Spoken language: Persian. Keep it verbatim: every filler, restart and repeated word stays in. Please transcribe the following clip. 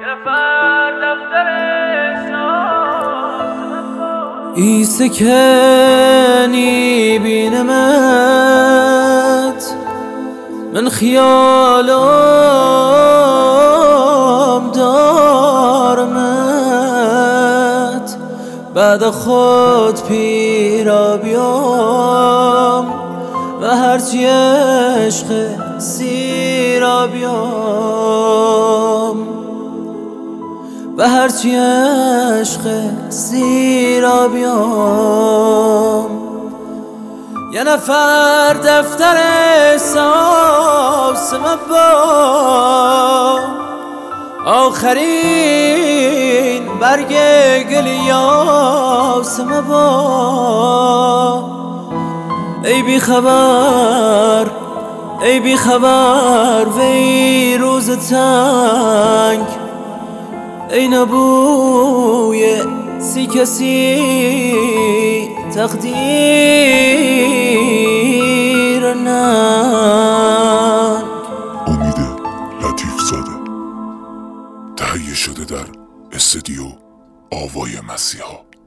ای سکنی بینمت من خیالم دارمت بعد خود پیرا بیام و هرچی عشق سیرا بیام و هرچی عشق سیرا بیام یه نفر دفتر احساسم با آخرین برگ گلیاسم با ای بی خبر ای بی خبر وی روز تنگ ای نبوی سی کسی تقدیر ننگ. امید لطیف زاده تهیه شده در استودیو آوای مسیحا.